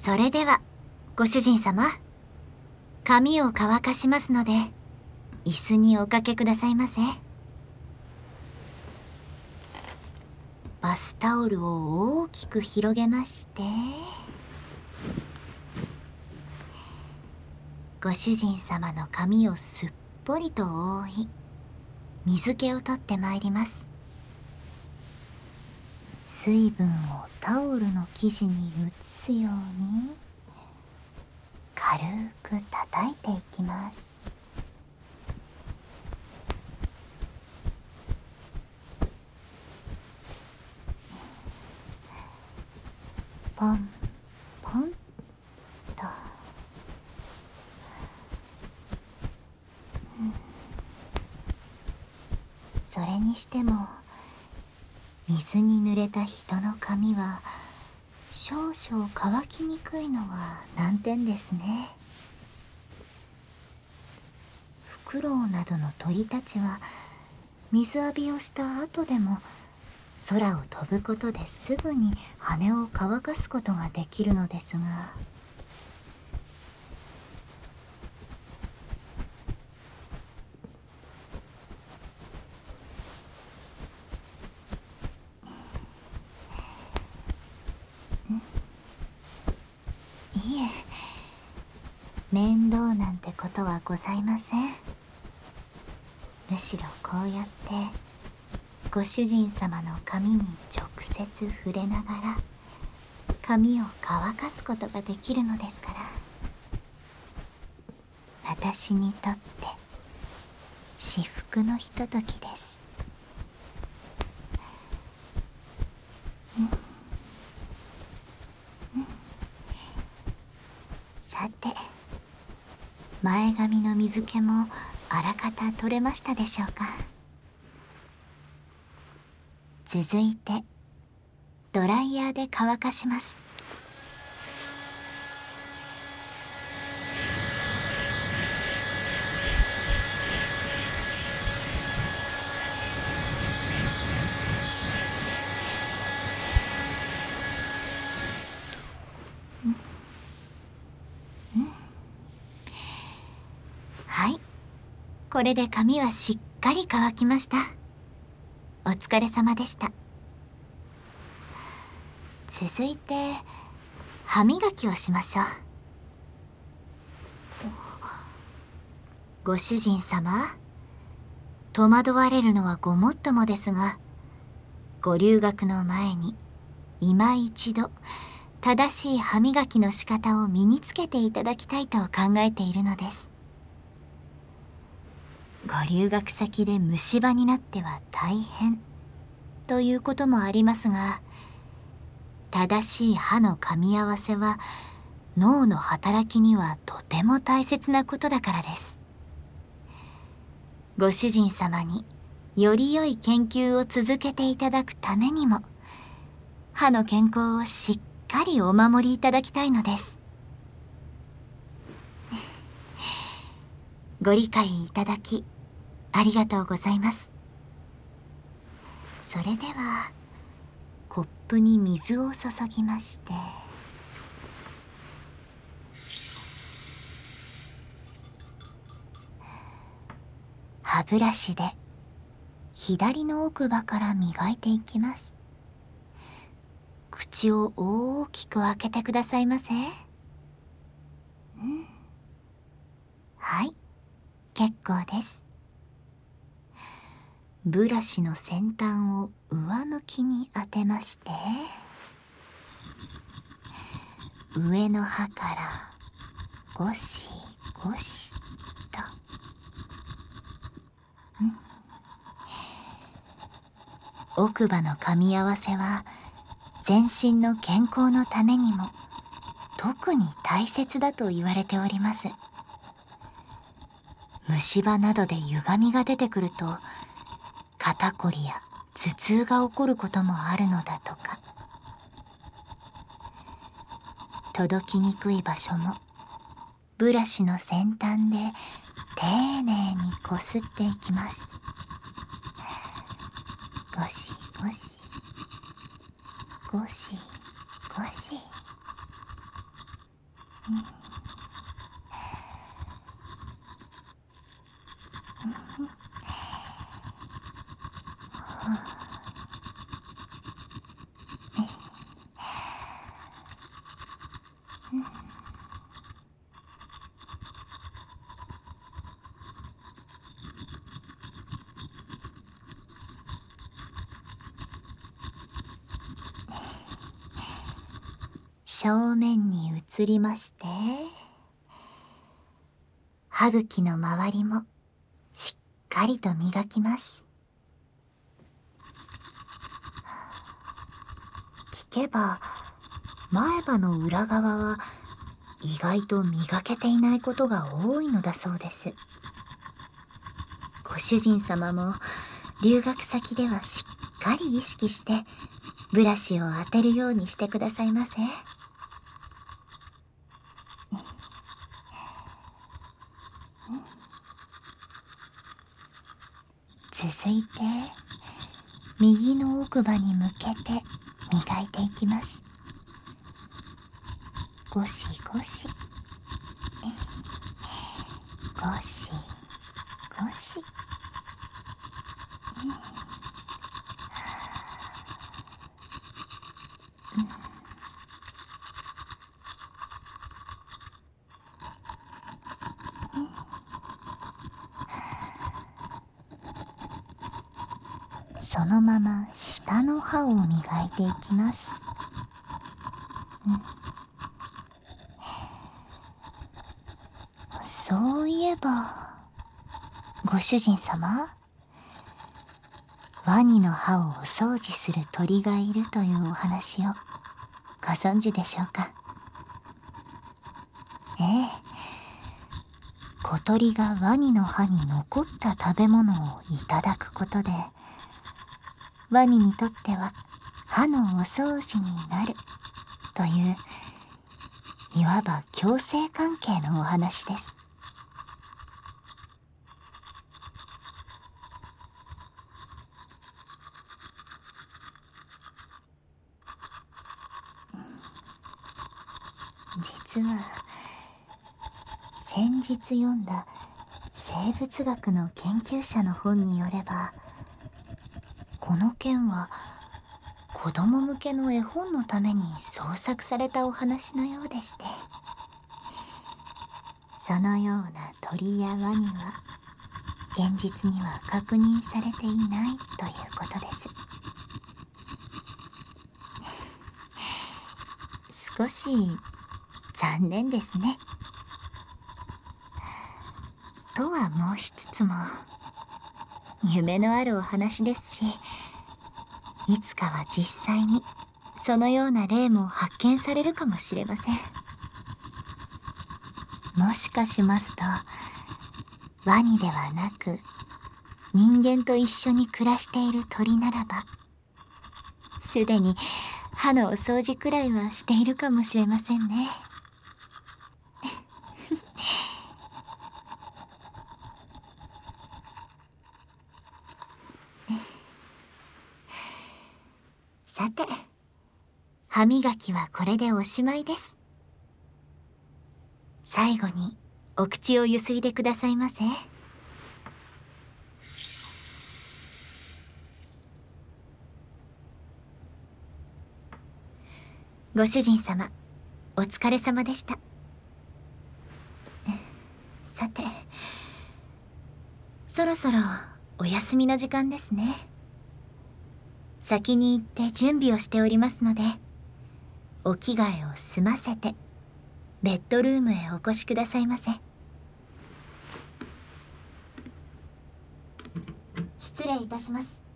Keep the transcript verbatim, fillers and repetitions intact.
それではご主人様、髪を乾かしますので椅子におかけくださいませ。バスタオルを大きく広げまして、ご主人様の髪をすっぽりと覆い、水気を取ってまいります。水分をタオルの生地に移すように軽く叩いていきます。ポンポンと、うん、それにしても水に濡れた人の髪は少々乾きにくいのは難点ですね。フクロウなどの鳥たちは水浴びをした後でも空を飛ぶことですぐに羽を乾かすことができるのですが、いえ、面倒なんてことはございません。むしろこうやってご主人様の髪に直接触れながら髪を乾かすことができるのですから、私にとって至福のひとときです。うんうん、さて、前髪の水気もあらかた取れましたでしょうか。続いてドライヤーで乾かします。うんうん、はい、これで髪はしっかり乾きました。お疲れ様でした。続いて歯磨きをしましょう。ご主人様、戸惑われるのはごもっともですが、ご留学の前に今一度正しい歯磨きの仕方を身につけていただきたいと考えているのです。ご留学先で虫歯になっては大変ということもありますが、正しい歯の噛み合わせは脳の働きにはとても大切なことだからです。ご主人様により良い研究を続けていただくためにも、歯の健康をしっかりお守りいただきたいのです。ご理解いただきありがとうございます。それではコップに水を注ぎまして、歯ブラシで左の奥歯から磨いていきます。口を大きく開けてくださいませ。うん、はい、結構です。ブラシの先端を上向きに当てまして、上の歯からゴシゴシと、うん、奥歯の噛み合わせは全身の健康のためにも特に大切だと言われております。虫歯などで歪みが出てくると肩こりや頭痛が起こることもあるのだとか。届きにくい場所もブラシの先端で丁寧にこすっていきます。ゴシゴシゴシゴシ。 正面に移りまして、歯茎の周りもしっかりと磨きます。聞けば前歯の裏側は意外と磨けていないことが多いのだそうです。ご主人様も留学先ではしっかり意識してブラシを当てるようにしてくださいませ。続いて右の奥歯に向けて磨いていきます。ゴシゴシゴシゴシ、そのまま下の歯を磨いていきます。うん、そういえばご主人様、ワニの歯をお掃除する鳥がいるというお話をご存知でしょうか。ええ、小鳥がワニの歯に残った食べ物をいただくことで、ワニにとっては歯のお掃除になるという、いわば共生関係のお話です。実は先日読んだ生物学の研究者の本によれば、この件は子供向けの絵本のために創作されたお話のようでして、そのような鳥やワニは現実には確認されていないということです。少し残念ですね。とは申しつつも、夢のあるお話ですし、いつかは実際にそのような例も発見されるかもしれません。もしかしますと、ワニではなく人間と一緒に暮らしている鳥ならば、すでに歯のお掃除くらいはしているかもしれませんね。さて、歯磨きはこれでおしまいです。最後にお口をゆすいでくださいませ。ご主人様、お疲れ様でした。さて、そろそろお休みの時間ですね。先に行って準備をしておりますので、お着替えを済ませてベッドルームへお越しくださいませ。失礼いたします。